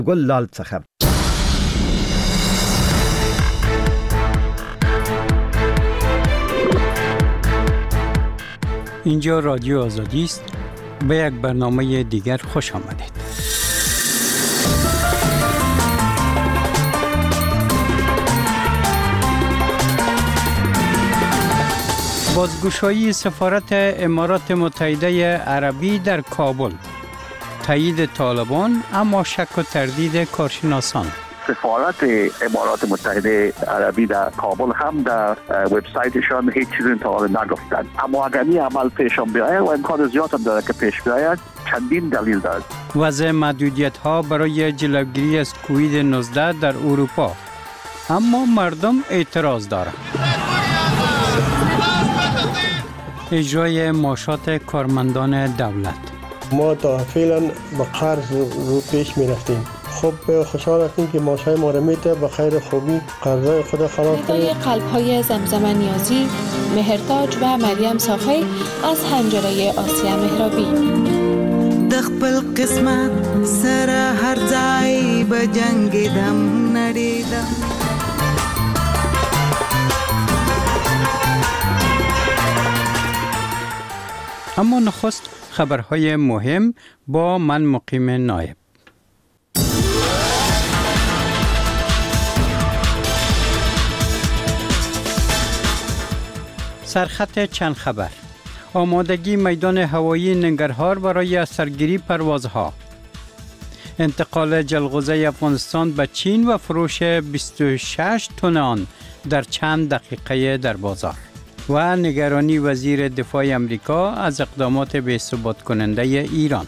گل لال څخه. اینجا رادیو آزادی است. به یک برنامه دیگر خوش آمدید. بازگشایی سفارت امارات متحده عربی در کابل، تایید طالبان اما شک و تردید کارشناسان. سفارت امارات متحده عربی در کابل هم در وبسایتشان هیچ چیزی تا حالا نگفتند، اما اگر این عمل پیشم بیاید و امکان زیاد هم داره که پیش بیاید، چندین دلیل دارد. وضع محدودیت ها برای جلوگیری از کووید 19 در اروپا، اما مردم اعتراض دارند. اجرای معاشات کارمندان دولت. ما تا فعلا با قرض رو پیش می رفتیم. خب خوشحال هستیم که معاشای ما رو میده به خیر خوبی قرضای خود خلاص کنیم. قلب‌های زمزم نیازی، مهرتاج و مریم صافی از حنجره آسیا مهرابی. دخپل قسمت سر هر ځای به جنگ دم نړیدم. اما نخست خبرهای مهم با من مقیم نایب. سرخط چند خبر. آمادگی میدان هوایی ننگرهار برای سرگیری پروازها. انتقال جلغوزه افغانستان به چین و فروش 26 تن آن در چند دقیقه در بازار. و نگرانی وزیر دفاع امریکا از اقدامات بی‌ثبات کننده ایران.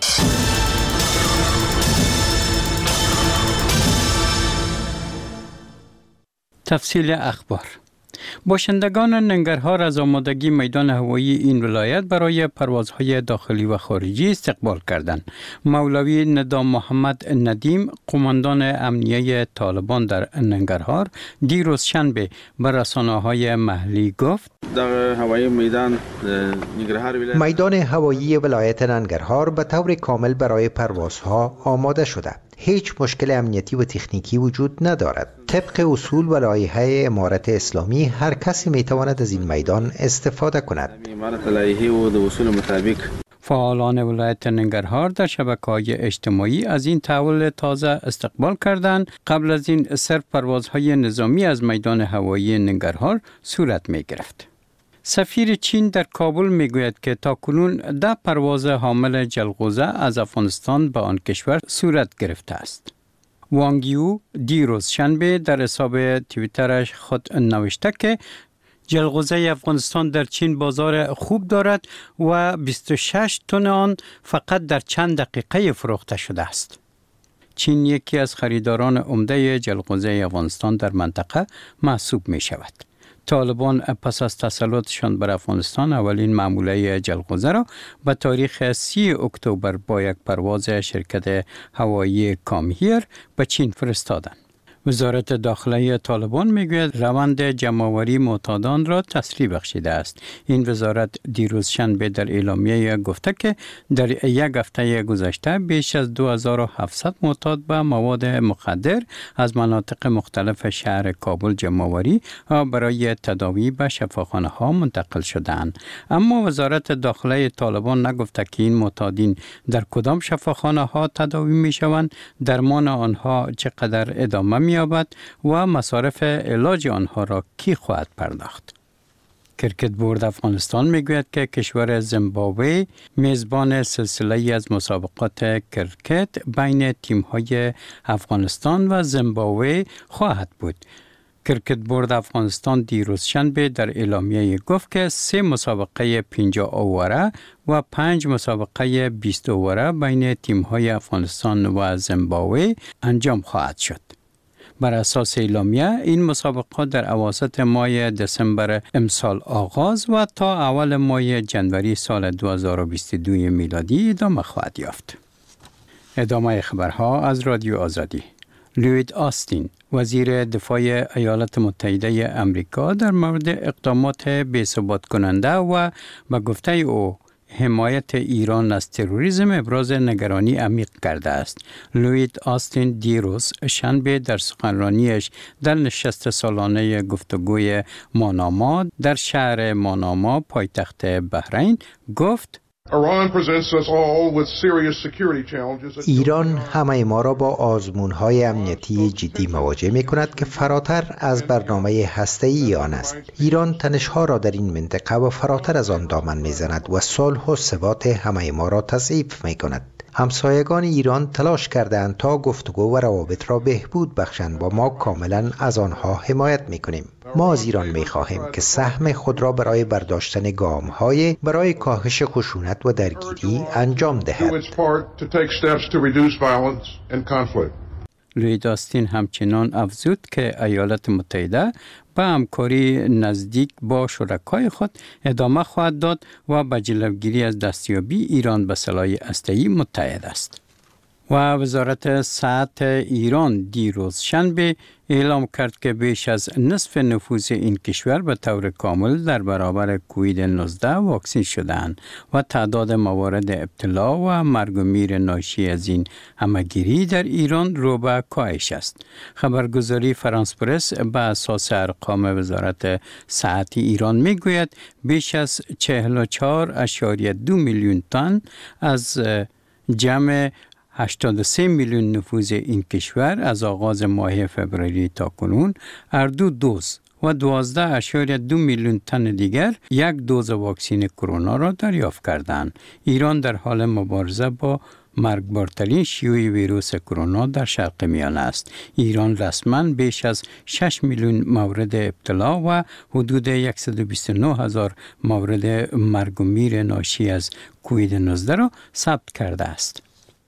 تفصیل اخبار. باشندگان ننگرهار از آمادگی میدان هوایی این ولایت برای پروازهای داخلی و خارجی استقبال کردند. مولوی ندام محمد ندیم، قماندان امنیه طالبان در ننگرهار، دیروز شنبه به رسانه‌های محلی گفت: در هوایی میدان هوایی ولایت ننگرهار به طور کامل برای پروازها آماده شده. هیچ مشکل امنیتی و تکنیکی وجود ندارد. طبق اصول و لایحه امارت اسلامی هر کسی میتواند از این میدان استفاده کند. فعالان ولایت ننگرهار در شبکه‌های اجتماعی از این تحول تازه استقبال کردند. قبل از این صرف پروازهای نظامی از میدان هوایی ننگرهار صورت می گرفت. سفیر چین در کابل میگوید که تاکنون 10 پرواز حامل جلغوزه از افغانستان به آن کشور صورت گرفته است. وانگ یو دیروز شنبه در حساب توییترش خود نوشته که جلغوزه افغانستان در چین بازار خوب دارد و 26 تن آن فقط در چند دقیقه فروخته شده است. چین یکی از خریداران عمده جلغوزه افغانستان در منطقه محسوب می شود. طالبان پس از تسلطشان بر افغانستان اولین معموله جلغوزه را به تاریخ 30 اکتبر با یک پرواز شرکت هوایی کامهیر به چین فرستادند. وزارت داخله طالبان میگوید روند جمع‌آوری معتادان را تسریع بخشیده است. این وزارت دیروز شنبه در اعلامیه گفته که در یک هفته گذشته بیش از 2700 معتاد به مواد مخدر از مناطق مختلف شهر کابل جمع‌آوری و برای تداوی به شفاخانه‌ها منتقل شدند. اما وزارت داخله طالبان نگفته که این معتادین در کدام شفاخانه‌ها تداوی می‌شوند، درمان آنها چقدر ادامه می‌یابد و مصارف علاج آنها را کی خواهد پرداخت. کرکت بورد افغانستان میگوید که کشور زیمبابوه میزبان سلسله‌ای از مسابقات کرکت بین تیم‌های افغانستان و زیمبابوه خواهد بود. کرکت بورد افغانستان دیروز شنبه در اعلامیه گفت که 3 مسابقه 50 اووره و 5 مسابقه 20 اووره بین تیم‌های افغانستان و زیمبابوه انجام خواهد شد. بر اساس اعلامیه این مسابقات در اواسط ماه دسامبر امسال آغاز و تا اول ماه جنوری سال 2022 میلادی ادامه خواهد یافت. ادامه خبرها از رادیو آزادی. لوید آستین وزیر دفاع ایالات متحده امریکا در مورد اقدامات بی‌ثبات کننده و به گفته او حمایت ایران از تروریسم ابراز نگرانی عمیق کرده است. لوید آستین دیروز شنبه در سخنرانیش در نشست سالانه گفتگوی ماناما در شهر ماناما پایتخت بحرین گفت ایران همه ما را با آزمون‌های امنیتی جدی مواجه می‌کند که فراتر از برنامه هسته‌ای آن است. ایران تنش‌ها را در این منطقه و فراتر از آن دامن می‌زند و صلح و ثبات همه ما را تضعیف می‌کند. همسایگان ایران تلاش کردند تا گفتگو و روابط را بهبود بخشند و ما کاملا از آنها حمایت می‌کنیم. ما از ایران می‌خواهیم که سهم خود را برای برداشتن گام‌های برای کاهش خشونت و درگیری انجام دهد. لوید آستین همچنان افزود که ایالات متحده به همکاری نزدیک با شرکای خود ادامه خواهد داد و به جلوگیری از دستیابی ایران به سلاح هسته‌ای متحد است. و وزارت صحت ایران دیروز شنبه اعلام کرد که بیش از نصف نفوس این کشور به طور کامل در برابر کووید 19 واکسین شدند و تعداد موارد ابتلا و مرگ و میر ناشی از این همه‌گیری در ایران رو به کاهش است. خبرگزاری فرانس پرس به اساس ارقام وزارت صحت ایران میگوید بیش از 44.2 میلیون تن از جمع 83 میلیون نفوس این کشور از آغاز ماه فوریه تا کنون هر دو دوز و 12.2 میلیون تن دیگر یک دوز واکسن کرونا را دریافت کردند. ایران در حال مبارزه با مرگبارترین شیوع ویروس کرونا در شرق میانه است. ایران رسما بیش از 6 میلیون مورد ابتلا و حدود 129,000 مورد مرگ و میر ناشی از کووید 19 را ثبت کرده است.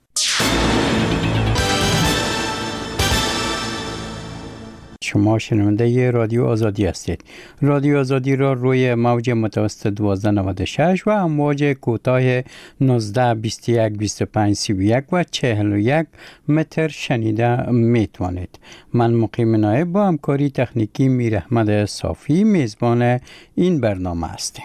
شما شنونده رادیو آزادی هستید. رادیو آزادی را روی موج متوسط 1296 و امواج کوتاه 19 21 25 31 و 41 متر شنیده میتوانید. من مقیم نایب با همکاری تکنیکی میر احمد صافی میزبان این برنامه هستیم.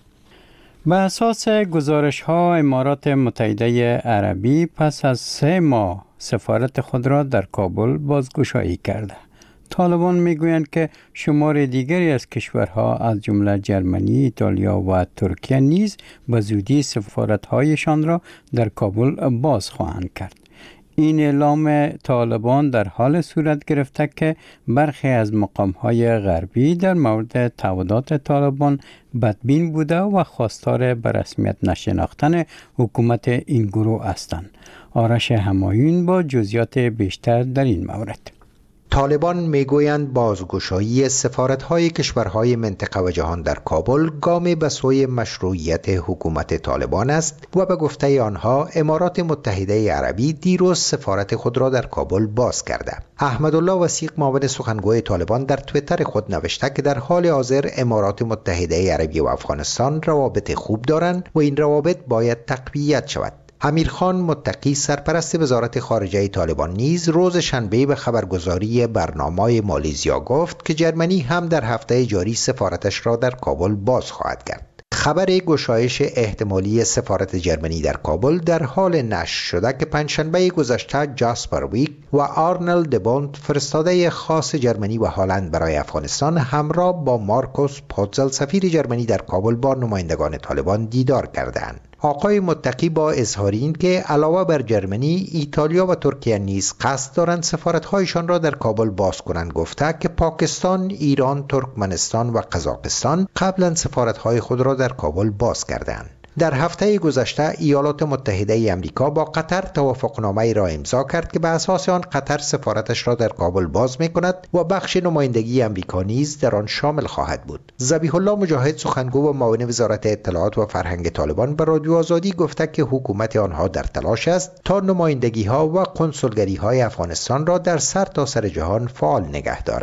به اساس گزارش‌ها امارات متحده عربی پس از 3 ماه سفارت خود را در کابل بازگشایی کرده. طالبان میگویند که شمار دیگری از کشورها از جمله جرمنی، ایتالیا و ترکیه نیز به زودی سفارت‌هایشان را در کابل باز خواهند کرد. این اعلام طالبان در حال صورت گرفته که برخی از مقام‌های غربی در مورد تعهدات طالبان بدبین بوده و خواستار به رسمیت نشناختن حکومت این گروه هستند. آرش همایون با جزئیات بیشتر در این مورد. طالبان میگویند بازگشایی سفارت‌های کشورهای منطقه و جهان در کابل گامی به سوی مشروعیت حکومت طالبان است و به گفته آنها امارات متحده عربی دیروز سفارت خود را در کابل باز کرده. احمدالله وثیق معاون سخنگوی طالبان در توییتر خود نوشته که در حال حاضر امارات متحده عربی و افغانستان روابط خوب دارند و این روابط باید تقویت شود. امیرخان متقی سرپرست وزارت خارجه طالبان نیز روز شنبه به خبرگزاری برنامه مالیزیا گفت که جرمنی هم در هفته جاری سفارتش را در کابل باز خواهد کرد. خبر گشایش احتمالی سفارت جرمنی در کابل در حال نشر شده که پنجشنبه گذشته جاسپر ویک و آرنل دبونت فرستاده خاص جرمنی و هلند برای افغانستان همراه با مارکوس پوتزل سفیر جرمنی در کابل با نمایندگان طالبان دیدار کردند. آقای متقی با اظهار این که علاوه بر جرمنی، ایتالیا و ترکیه نیز قصد دارند سفارت‌هایشان را در کابل باز کنند گفته که پاکستان، ایران، ترکمنستان و قزاقستان قبلا سفارت‌های خود را در کابل باز کردند. در هفته گذشته ایالات متحده آمریکا با قطر توافقنامه‌ای را امضا کرد که به اساس آن قطر سفارتش را در کابل باز می‌کند و بخش نمایندگی آمریکا نیز در آن شامل خواهد بود. ذبیح الله مجاهد سخنگو و معاون وزارت اطلاعات و فرهنگ طالبان به رادیو آزادی گفته که حکومت آنها در تلاش است تا نمایندگی‌ها و کنسولگری‌های افغانستان را در سرتاسر جهان فعال نگه دارد.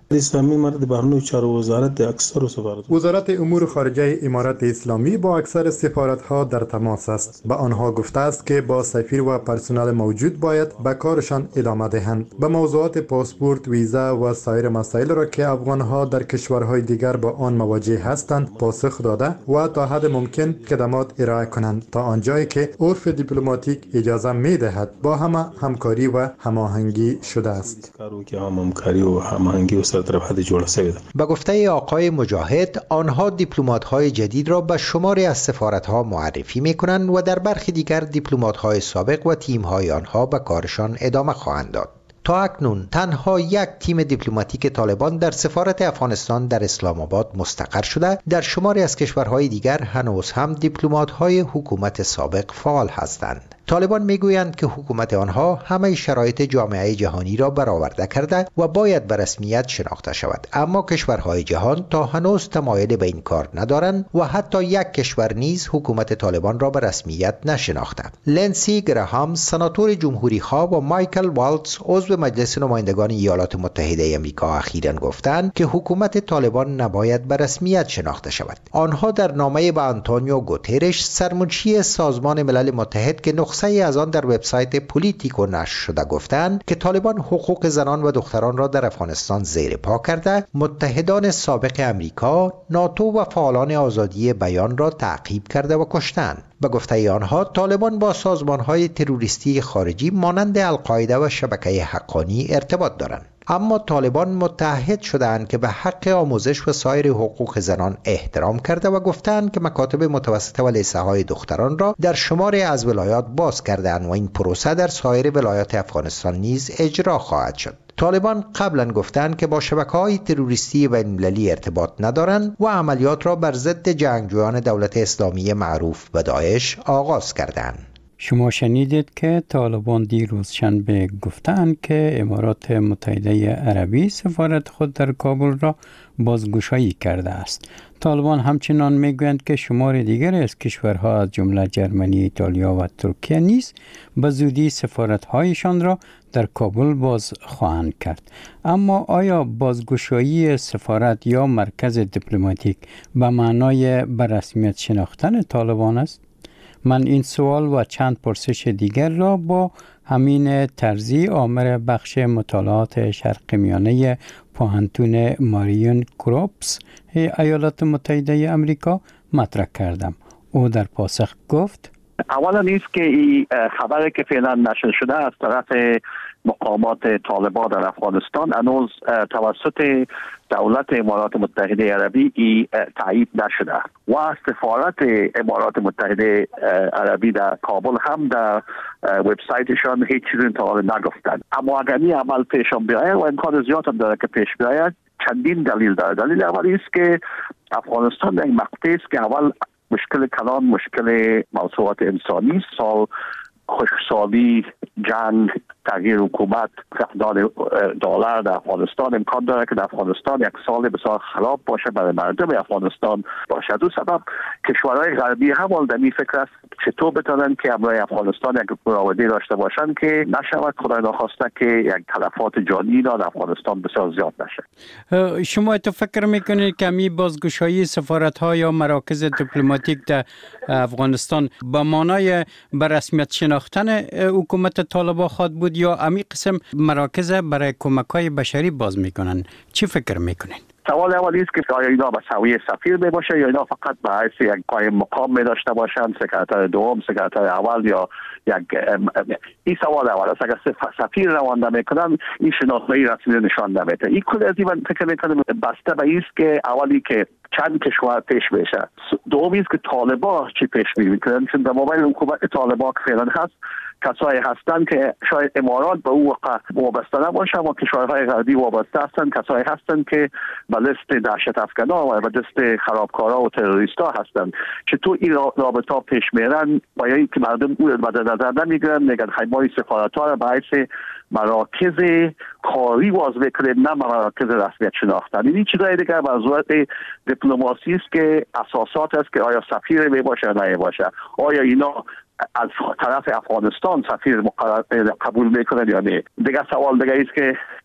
اسلامی مرد برنامه چهار وزارت اکثر سفارت وزارت امور خارجه امارات اسلامی با اکثر سفارت‌ها در تماس است. به آنها گفته است که با سفیر و پرسنل موجود باید به کارشان ادامه دهند. به موضوعات پاسپورت، ویزا و سایر مسائل را که افغان‌ها در کشورهای دیگر با آن مواجه هستند پاسخ داده و تا حد ممکن خدمات ارائه کنند تا آنجایی که عرف دیپلماتیک اجازه می‌دهد با همه همکاری و هماهنگی شده است. همکاری و هماهنگی و سرطرفت جوړ شوی ده. به گفته آقای مجاهد، آنها دیپلمات‌های جدید را به شماری از سفارت‌ها معرفی می‌کنند و در برخی دیگر دیپلمات‌های سابق و تیم‌های آنها به کارشان ادامه خواهند داد. تا اکنون تنها یک تیم دیپلماتیک طالبان در سفارت افغانستان در اسلام آباد مستقر شده. در شماری از کشورهای دیگر هنوز هم دیپلمات‌های حکومت سابق فعال هستند. طالبان میگویند که حکومت آنها همه شرایط جامعه جهانی را برآورده کرده و باید به رسمیت شناخته شود، اما کشورهای جهان تا هنوز تمایل به این کار ندارند و حتی یک کشور نیز حکومت طالبان را به رسمیت نشناخته. لنسی گراهام سناتور جمهوری خواه و مایکل والتز عضو مجلس نمایندگان ایالات متحده آمریکا اخیراً گفتند که حکومت طالبان نباید به رسمیت شناخته شود. آنها در نامه به آنتونیو گوترش سرمنشی سازمان ملل متحد که نسخه از آن در وبسایت پولیتیکو نشر شده گفتند که طالبان حقوق زنان و دختران را در افغانستان زیر پا کرده، متحدان سابق امریکا، ناتو و فعالان آزادی بیان را تعقیب کرده و کشتند. به گفته آنها طالبان با سازمان‌های تروریستی خارجی مانند القاعده و شبکه حقانی ارتباط دارند. اما طالبان متحد شدند که به حق آموزش و سایر حقوق زنان احترام کرده و گفتند که مکاتب متوسطه و لیسه‌های دختران را در شماری از ولایات باز کردند و این پروسه در سایر ولایات افغانستان نیز اجرا خواهد شد. طالبان قبلا گفتند که با شبکه‌های تروریستی بین‌المللی ارتباط ندارند و عملیات را بر ضد جنگجویان دولت اسلامی معروف به داعش آغاز کردند. شما شنیدید که طالبان دیروز شنبه گفتند که امارات متحده عربی سفارت خود در کابل را بازگشایی کرده است. طالبان همچنان میگویند که شمار دیگر از کشورها از جمله جرمنی، ایتالیا و ترکیه نیز به زودی سفارت‌هایشان را در کابل باز خواهند کرد. اما آیا بازگشایی سفارت یا مرکز دیپلماتیک به معنای به رسمیت شناختن طالبان است؟ من این سوال و چند پرسش دیگر را با همین ترزی آمر بخش مطالعات شرق میانه پوهنتون ماریون کروپس ایالات متحده آمریکا مطرح کردم. او در پاسخ گفت: اولا نیست که این خبری که فعلا نشر شده از طرف مقامات طالبان در افغانستان هنوز توسط دولت امارات متحده عربی تایید نشده و سفارت امارات متحده عربی در کابل هم در وبسایتشان هیچ چیزی تا حالا نگفتند. اما اگر این عمل پیشم بیاید و امکان زیاد هم داره که پیش بیاید، چندین دلیل داره. دلیل اولی است که افغانستان در این مقطع است که اول مشکل کلان، مشکل موضوعات انسانی، خشکسالی، جنگ، تغییر حکومت، فقدان دلار در افغانستان امکان داره که در افغانستان یک سال بسیار خراب باشه برای مردم افغانستان باشه. دو سبب کشورهای غربی هم در این فکر است چطور بتونن که امروی افغانستان یک مراوده داشته باشن که نشود خدای نخواسته که یک تلفات جانی در افغانستان بسیار زیاد نشه. شما تو فکر میکنید که می بازگشایی سفارت‌ها یا مراکز دیپلماتیک در افغانستان به معنای به رسمیت شناختن حکومت طالبان خواهد بود یا امی قسم مراکز برای کمک‌های بشری باز میکنن؟ چی فکر میکنین؟ سوال اولی است که آیا اینا به سویه سفیر می باشه یا اینا فقط به حیث یک قایم مقام می داشته باشن، سکرتر دوم، سکرتر اول یا یک این سوال اول است. اگر سفیر روانده میکنن این شناسنامه رسمی نشان نمیده. این کل از این فکر میکنم بسته به این است که اولی که چند کشور پیش بشه، دومی است که طالبان چی پیش میکنن، چون در مابین حکومت طالبان که فعلا هست کسایی هستند که شاید امارات به او وابسته نباشه و کشورهای غربی وابسته هستند، کسایی هستند که به لیست دهشت افکنان و به لیست خرابکارا و تروریستا هستند. چطور این رابطه پیش میرن با اینکه مردم او رو در نظر نمیگیرن، میگن حیمای سفارت‌ها را به حیث مراکز کاری واضح بکنید، نه مراکز رسمیت شناختن. این چیزای دیگر موضوعات دیپلماسی است که اساسات است که آیا سفیر می باشه یا نه باشه، آیا اینا از طرف افغانستان سفیر قبول میکنن یا نه. دیگه سوال دیگه است که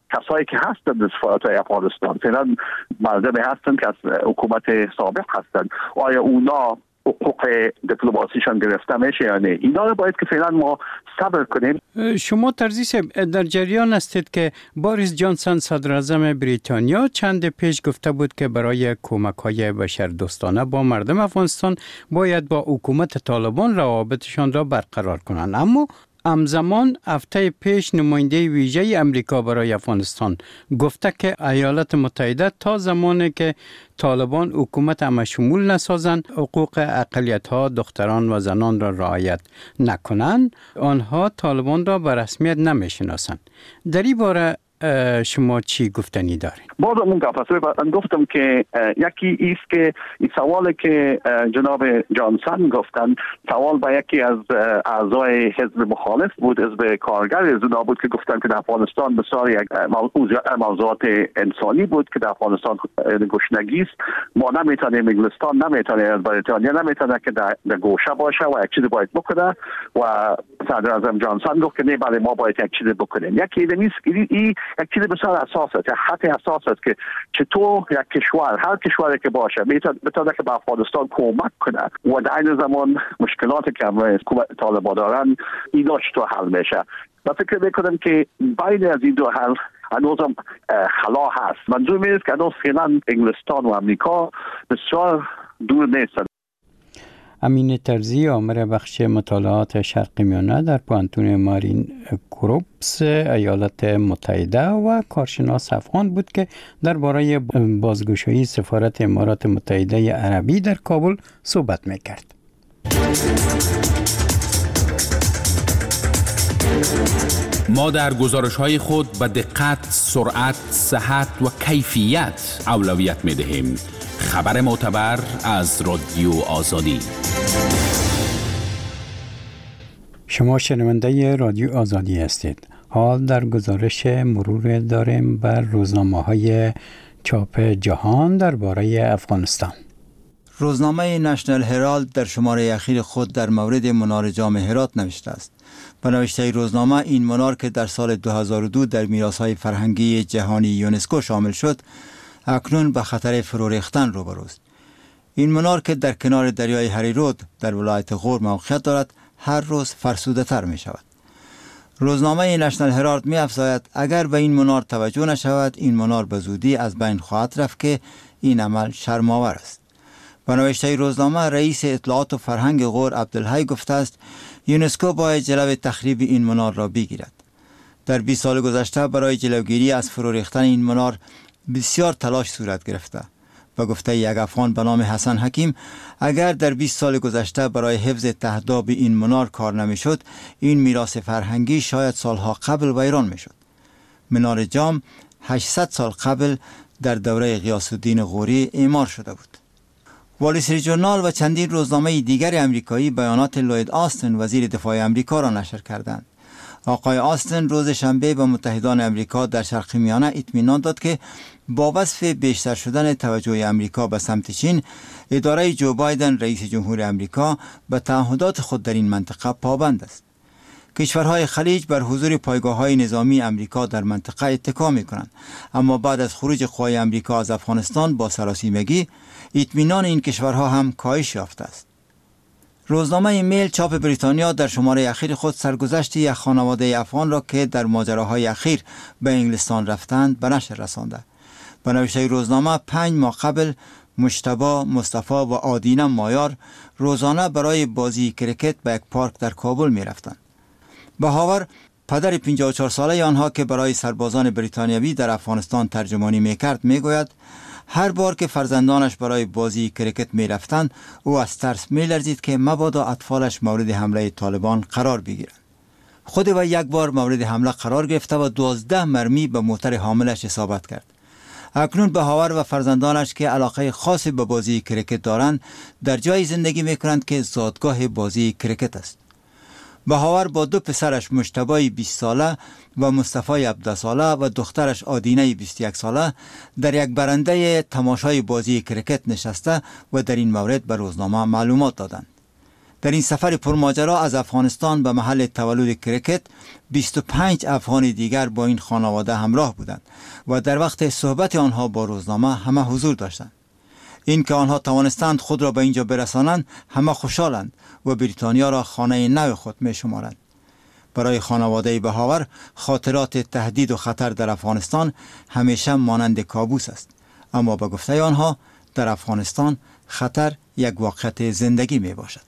کسایی که هستند در سفارت‌های افغانستان فعلا مردمی هستند که از حکومت سابق هستند، آیا اونا حقوق دیپلماسیشان گرفته میشه یا نه؟ اینا رو باید که فعلا ما صبر کنیم. شما ترزی در جریان هستید که باریس جانسون صدر اعظم بریتانیا چند پیش گفته بود که برای کمک‌های بشردوستانه با مردم افغانستان باید با حکومت طالبان روابطشان را برقرار کنند، اما همزمان هفته پیش نماینده ویژه امریکا برای افغانستان گفته که ایالات متحده تا زمانی که طالبان حکومت همشمول نسازند، حقوق اقلیت‌ها، دختران و زنان را رعایت نکنند، آنها طالبان را به رسمیت نمی‌شناسند. در این باره شما چی گفتنی دارید؟ باز اون گفتم که یکی ایست که این سوالی که جناب جانسون گفتن، سوال با یکی از اعضای حزب مخالف بود، حزب کارگر از اونا بود که گفتن که در افغانستان بسیار یک موضوعات انسانی بود که در افغانستان گشنگی است، ما نمیتونیم، انگلستان نمیتونه، بریتانیا نمیتونه که در گوشه باشه و یک چیزی باید بکنه و صدر اعظم جانسون گفت که نه بله ما باید یک چیزی بکنیم. یکی نیست، این یک چیز بسیار اساس است، خط اساس است که چطور یک کشور، هر کشوری که باشه بتونه که به افغانستان کمک کنه و در این زمان مشکلاتی که امروز طالبان دارن اینا چطور حل میشه. من فکر میکنم که بین از این دو حل هنوزم خلا هست. منظور میست که هنوز فعلا انگلستان و امریکا بسیار دور نیستند. امین ترزی، آمر بخش مطالعات شرق میانه در پوهنتون مارین کورپس ایالات متحده و کارشناس افغان بود که درباره بازگشایی سفارت امارات متحده عربی در کابل صحبت میکرد. ما در گزارش‌های خود به دقت، سرعت، صحت و کیفیت اولویت می‌دهیم. خبر معتبر از رادیو آزادی. شما شنونده رادیو آزادی هستید. حال در گزارش مرور داریم بر روزنامه‌های چاپ جهان درباره افغانستان. روزنامه نشنل هرالد در شماره اخیر خود در مورد منار جام هرات نوشته است. به نوشته روزنامه، این منار که در سال 2002 در میراث‌های فرهنگی جهانی یونسکو شامل شد، اکنون به خطر فرو ریختن روبروست. این منار که در کنار دریای هریرود در ولایت غور موقعیت دارد، هر روز فرسوده تر می شود. روزنامه نشنل هرالد می افزاید اگر به این منار توجه نشود، این منار به زودی از بین خواهد رفت که این عمل شرم‌آور است. به نوشته روزنامه، رئیس اطلاعات و فرهنگ غور عبدالحی گفته است یونسکو باید جلوی تخریب این منار را بگیرد. در 20 سال گذشته برای جلوگیری از فرو ریختن این منار بسیار تلاش صورت گرفته. و گفته یک افغان به نام حسن حکیم، اگر در 20 سال گذشته برای حفظ تهداب این منار کار نمیشد، این میراث فرهنگی شاید سالها قبل ویران میشد. منار جام 800 سال قبل در دوره غیاث الدین غوری اعمار شده بود. وال استریت ژورنال و چندین روزنامه دیگر آمریکایی بیانات لوید آستن وزیر دفاع آمریکا را نشر کردند. آقای آستن روز شنبه به متحدان آمریکا در شرق میانه اطمینان داد که با وصف بیشتر شدن توجه آمریکا به سمت چین، اداره جو بایدن رئیس جمهور آمریکا به تعهدات خود در این منطقه پابند است. کشورهای خلیج بر حضور پایگاه‌های نظامی آمریکا در منطقه اتکا می‌کنند، اما بعد از خروج قوای آمریکا از افغانستان با سراسیمگی اطمینان این کشورها هم کاهش یافته است. روزنامه میل چاپ بریتانیا در شماره اخیر خود سرگذشت یک خانواده افغان را که در ماجراهای اخیر به انگلستان رفتند به نشر رسانده. به نوشته روزنامه 5 ماه قبل مجتبی، مصطفی و آدینه مایار روزانه برای بازی کرکت به یک پارک در کابل می رفتند. بهاور، پدر 54 ساله آنها که برای سربازان بریتانیایی در افغانستان ترجمانی می کرد، می گوید هر بار که فرزندانش برای بازی کرکت می رفتند، او از ترس می لرزید که مبادا اطفالش مورد حمله طالبان قرار بگیرند. خود و یک بار مورد حمله قرار گرفته و 12 مرمی به موتر حاملش اصابت کرد. اکنون بهاور و فرزندانش که علاقه خاصی به بازی کرکت دارند، در جای زندگی می کنند که زادگاه بازی کرکت است. بهاور با 2 پسرش مجتبی 20 ساله و مصطفی 17 ساله و دخترش آدینه 21 ساله در یک برنده تماشای بازی کرکت نشسته و در این مورد به روزنامه معلومات دادند. در این سفر پرماجرا از افغانستان به محل تولد کرکت 25 افغان دیگر با این خانواده همراه بودند و در وقت صحبت آنها با روزنامه همه حضور داشتند. این که آنها توانستند خود را به اینجا برسانند همه خوشحالند و بریتانیا را خانه نو خود می شمارند. برای خانواده بهاور خاطرات تهدید و خطر در افغانستان همیشه مانند کابوس است، اما به گفته آنها در افغانستان خطر یک واقعیت زندگی می باشد.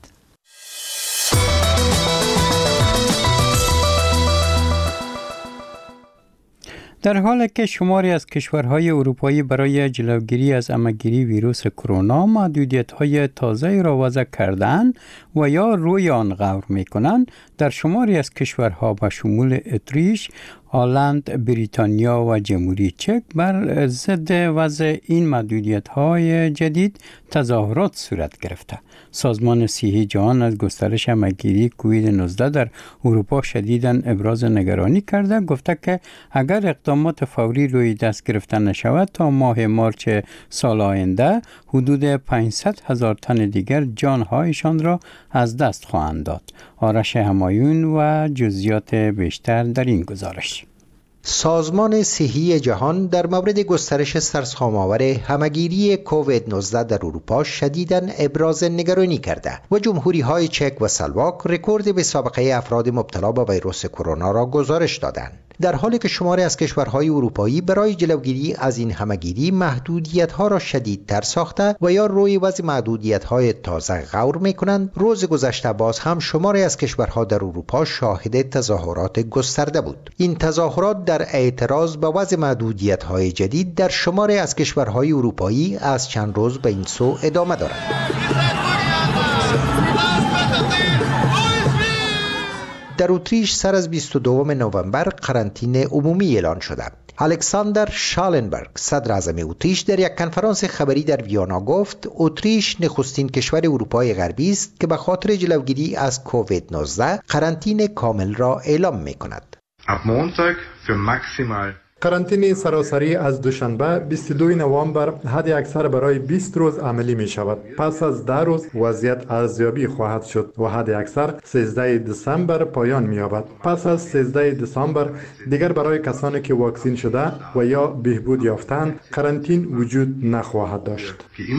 در حالی که شماری از کشورهای اروپایی برای جلوگیری از عمه‌گیری ویروس کرونا محدودیت‌های تازه را وضع کردند و یا روی آن غور می‌کنند، در شماری از کشورها به شمول اتریش، هلند، بریتانیا و جمهوری چک بر ضد وضع این محدودیت‌های جدید تظاهرات صورت گرفته. سازمان صحی جهان از گسترش عمه‌گیری کووید 19 در اروپا شدیداً ابراز نگرانی کرده، گفته که اگر اقدامات فوری روی دست گرفته نشود تا ماه مارچ سال آینده حدود 500,000 تن دیگر جانهایشان را از دست خواهند داد. آرش همایون و جزئیات بیشتر در این گزارش. سازمان صحی جهان در مورد گسترش سرسام‌آور همه‌گیری کووید 19 در اروپا شدیداً ابراز نگرانی کرده و جمهوری‌های چک و اسلواک رکورد به سابقه افراد مبتلا به ویروس کرونا را گزارش دادند. در حالی که شماری از کشورهای اروپایی برای جلوگیری از این همه‌گیری محدودیت‌ها را شدیدتر ساخته و یا روی وضع محدودیت‌های تازه غور می‌کنند، روز گذشته باز هم شماری از کشورها در اروپا شاهد تظاهرات گسترده بود. این تظاهرات در اعتراض به وضع محدودیت‌های جدید در شماری از کشورهای اروپایی از چند روز به این سو ادامه دارد. در اتریش سر از 22 نوامبر قرنطینه عمومی اعلان شده. الکساندر شالنبرگ صدر اعظم اتریش در یک کنفرانس خبری در ویانا گفت اتریش نخستین کشور اروپای غربی است که به خاطر جلوگیری از کووید 19 قرنطینه کامل را اعلام می‌کند. قرنطینه سراسری از دوشنبه 22 نوامبر حد اکثر برای 20 روز عملی می شود. پس از 10 روز وضعیت ارزیابی خواهد شد و حد اکثر 13 دسامبر پایان می یابد. پس از 13 دسامبر دیگر برای کسانی که واکسین شده و یا بهبود یافتند قرنطینه وجود نخواهد داشت.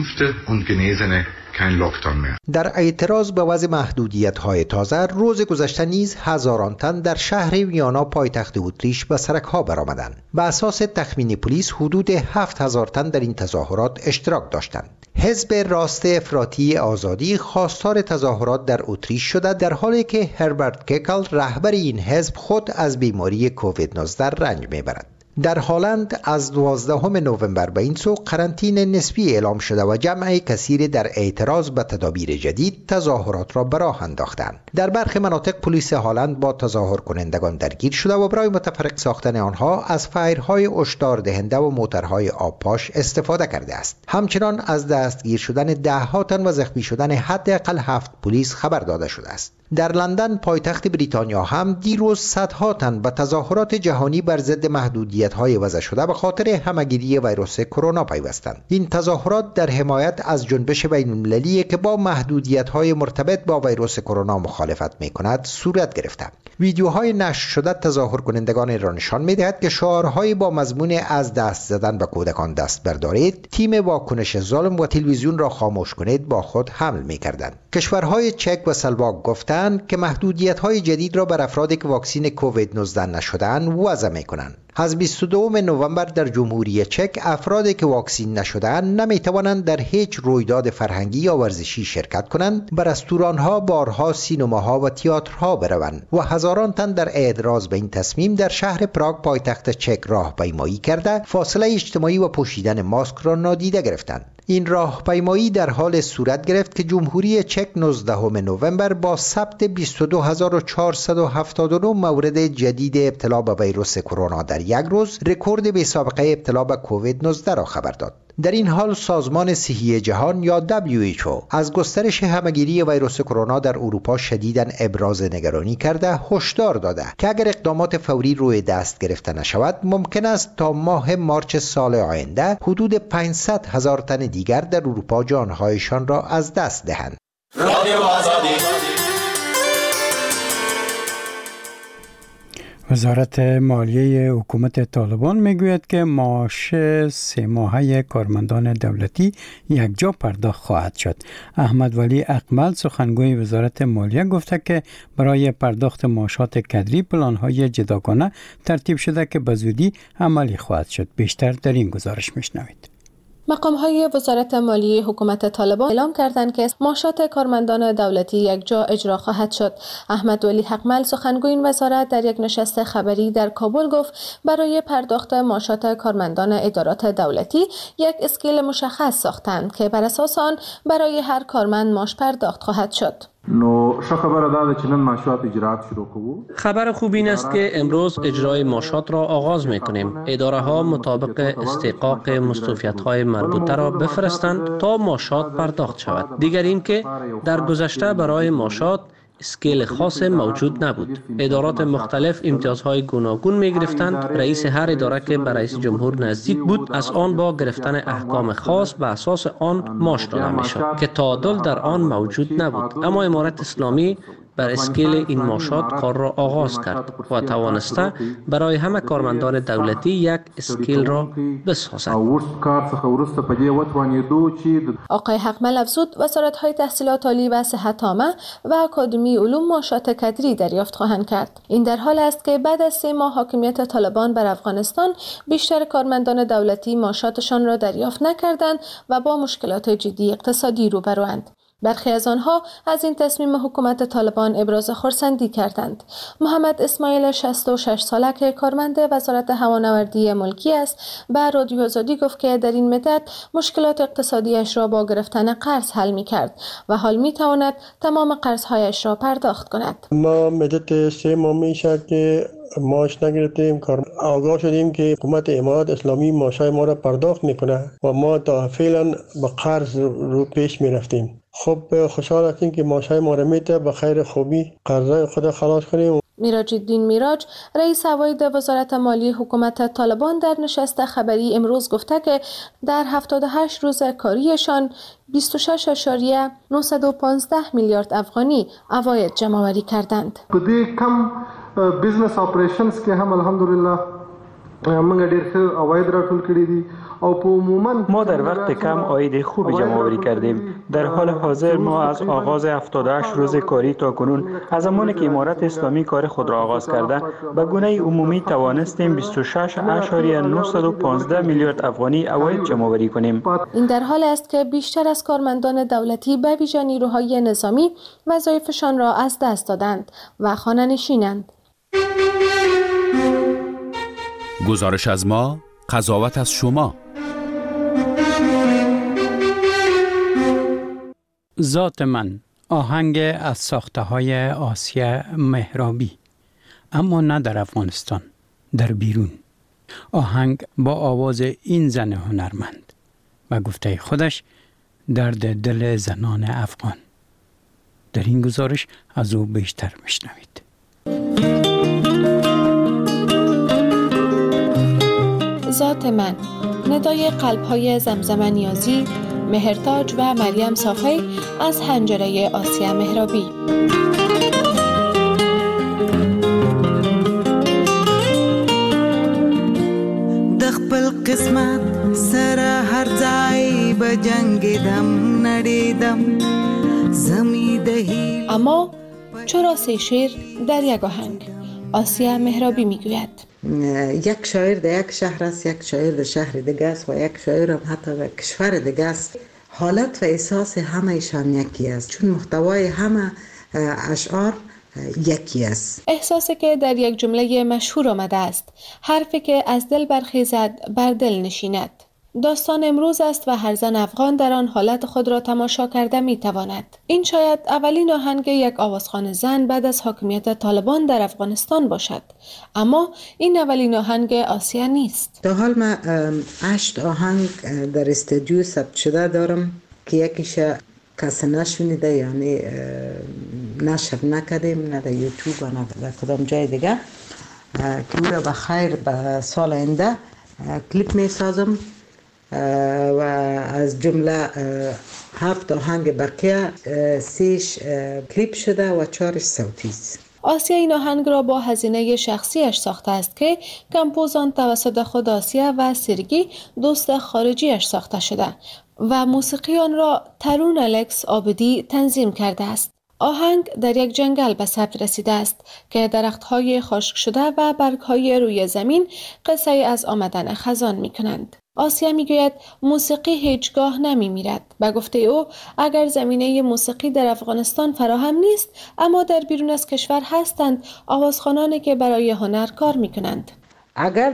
در اعتراض به وضع محدودیت‌های تازه روز گذشته نیز هزاران تن در شهر ویانا پایتخت اتریش به سرک‌ها برآمدند. به اساس تخمین پلیس حدود 7,000 تن در این تظاهرات اشتراک داشتند. حزب راست افراطی آزادی خواستار تظاهرات در اتریش شده، در حالی که هربرت کیکل رهبر این حزب خود از بیماری کووید 19 رنج میبرد. در هلند از 12 نوامبر به این سو قرنطینه نسبی اعلام شده و جمع کثیر در اعتراض به تدابیر جدید تظاهرات را به راه انداختند. در برخی مناطق پلیس هلند با تظاهر کنندگان درگیر شده و برای متفرق ساختن آنها از فایرهای هشدار دهنده و موترهای آبپاش استفاده کرده است. همچنان از دستگیر شدن ده‌ها تن و زخمی شدن حداقل 7 پلیس خبر داده شده است. در لندن پایتخت بریتانیا هم دیروز صدها تن به تظاهرات جهانی بر ضد محدودیت‌های وضع شده به خاطر همه‌گیری ویروس کرونا پیوستند. این تظاهرات در حمایت از جنبش بین‌المللی که با محدودیت‌های مرتبط با ویروس کرونا مخالفت می‌کند صورت گرفته. ویدیوهای نشر شده تظاهر کنندگان را نشان می‌دهد که شعارهای با مضمون از دست زدن به کودکان دست بردارید، تیم واکنش ظلم و تلویزیون را خاموش کنید با خود حمل می‌کردند. کشورهای چک و اسلواک گفتند که محدودیت‌های جدید را بر افرادی که واکسین کووید 19 نشده‌اند وضع می‌کنند. از 22 نوامبر در جمهوری چک افرادی که واکسین نشده‌اند نمی‌توانند در هیچ رویداد فرهنگی یا ورزشی شرکت کنند، به رستوران‌ها، بارها، سینماها و تئاترها بروند و هزاران تن در اعتراض به این تصمیم در شهر پراگ پایتخت چک راهپیمایی کرده فاصله اجتماعی و پوشیدن ماسک را نادیده گرفتند. این راهپیمایی در حال صورت گرفت که جمهوری چک 19 نوامبر با ثبت 22479 مورد جدید ابتلا به ویروس کرونا در یک روز رکورد بی سابقه ابتلا به کووید 19 را خبر داد. در این حال سازمان صحی جهان یا WHO از گسترش همه‌گیری ویروس کرونا در اروپا شدیداً ابراز نگرانی کرده هشدار داده که اگر اقدامات فوری روی دست گرفته نشود ممکن است تا ماه مارچ سال آینده حدود 500,000 تن دیگر در اروپا جانهایشان را از دست دهند. رادیو آزادی وزارت مالیه حکومت طالبان میگوید که معاش 3 ماهه کارمندان دولتی یکجا پرداخت خواهد شد. احمد ولی اقمل سخنگوی وزارت مالیه گفته که برای پرداخت معاشات کدری پلان‌های جداگانه ترتیب شده که به زودی عملی خواهد شد. بیشتر در این گزارش میشنوید. مقام‌های وزارت مالیه حکومت طالبان اعلام کردند که معاشات کارمندان دولتی یکجا اجرا خواهد شد. احمد ولی اقمل سخنگوی این وزارت در یک نشست خبری در کابل گفت برای پرداخت معاشات کارمندان ادارات دولتی یک اسکیل مشخص ساختند که بر اساس آن برای هر کارمند معاش پرداخت خواهد شد. خبر خوب این است که امروز اجرای معاشات را آغاز می‌کنیم. اداره ها مطابق استحقاق مستوفیت های مربوطه را بفرستند تا معاشات پرداخت شود. دیگر این که در گذشته برای معاشات اسکیل خاص موجود نبود. ادارات مختلف امتیازهای گوناگون می گرفتند. رئیس هر اداره که به رئیس جمهور نزدیک بود از آن با گرفتن احکام خاص به اساس آن معاش داده می شد که تعادل در آن موجود نبود. اما امارت اسلامی بر اسکیل این معاشات کار را آغاز کرد و توانسته برای همه کارمندان دولتی یک اسکیل را بسازد. آقای اقمل افزود وزارت‌های تحصیلات عالی و صحت عامه و اکادمی علوم معاشات کدری دریافت خواهند کرد. این در حال است که بعد از 3 ماه حاکمیت طالبان بر افغانستان بیشتر کارمندان دولتی معاشاتشان را دریافت نکردند و با مشکلات جدی اقتصادی روبروند. برخی از آنها از این تصمیم حکومت طالبان ابراز خرسندی کردند. محمد اسماعیل 66 ساله که کارمند وزارت هوانوردی ملکی است به رادیو آزادی گفت که در این مدت مشکلات اقتصادیش را با گرفتن قرض حل می کرد و حال می تواند تمام قرضهایش را پرداخت کند. ما مدت 3 ماه میشه که معاش نگرفتیم. آگاه شدیم که حکومت امارات اسلامی معاشای ما را پرداخت میکنه و ما تا فعلا به قرض رو پیش میرفتیم. خب خوشحال هستیم که معاشای ما را میده به خیر خوبی قرضای خود خلاص کنیم. میراج الدین میراج رئیس عواید وزارت مالیه حکومت طالبان در نشست خبری امروز گفته که در 78 روز کاریشان 26.915 میلیارد افغانی عواید جمع‌آوری کردند. په کم بزنس اپریشنز کې هم الحمدلله موږ ډېر ښه عواید راټول کړي دي. ما در وقت کم عاید خوبی جمع‌آوری کردیم. در حال حاضر ما از آغاز 78 روز کاری تا کنون از زمانی که امارت اسلامی کار خود را آغاز کرده به گونه عمومی توانستیم 26.915 میلیارد افغانی عواید جمع‌آوری کنیم. این در حال است که بیشتر از کارمندان دولتی به ویژه نیروهای نظامی وظایفشان را از دست دادند و خانه‌نشینند. گزارش از ما، قضاوت از شما. ذات من، آهنگ از ساخته‌های آسیا مهرابی، اما نه در افغانستان، در بیرون. آهنگ با آواز این زن هنرمند و گفته خودش درد دل زنان افغان. در این گزارش از او بیشتر میشنوید. ذات من، ندای قلب‌های زمزم نیازی، مهرتاج و مریم صافی از حنجره آسیا مهرابی. دخپل قسمت سر هر ځای به جنگیدم نړیدم زمی دهی. اما چرا 3 شعر در یک آهنگ؟ آسیا مهرابی میگوید یک شاعر در یک شهر است، یک شاعر در شهر دیگه است و یک شاعر هم حتی در کشور دیگه است. حالت و احساس همه ایشان یکی است، چون محتوای همه اشعار یکی است. احساسی که در یک جمله مشهور آمده است، حرفی که از دل برخیزد بر دل نشیند. داستان امروز است و هر زن افغان در آن حالت خود را تماشا کرده می تواند. این شاید اولین آهنگ یک آوازخوان زن بعد از حاکمیت طالبان در افغانستان باشد، اما این اولین آهنگ آسیا نیست. تا حال من 8 آهنگ در استودیو ثبت شده دارم که یکیش کسی نشنیده، یعنی نشر نکردیم، نه در یوتیوب و نه در کدام جای دیگه، که او را به خیر به سال آینده کلیپ می سازم و از جمله 7 آهنگ بقیه 3 کلیپ شده و 4 صوتی است. آسیا این آهنگ را با هزینه شخصیش ساخته است که کمپوزان توسط خود آسیا و سرگی دوست خارجیش ساخته شده و موسیقی آن را ترون الکس عابدی تنظیم کرده است. آهنگ در یک جنگل به ثبت رسیده است که درخت‌های خشک شده و برگ‌های روی زمین قصه از آمدن خزان می‌کنند. آسیا میگوید موسیقی هیچگاه نمی‌میرد. به گفته او اگر زمینه موسیقی در افغانستان فراهم نیست اما در بیرون از کشور هستند آوازخوانانی که برای هنر کار می‌کنند. اگر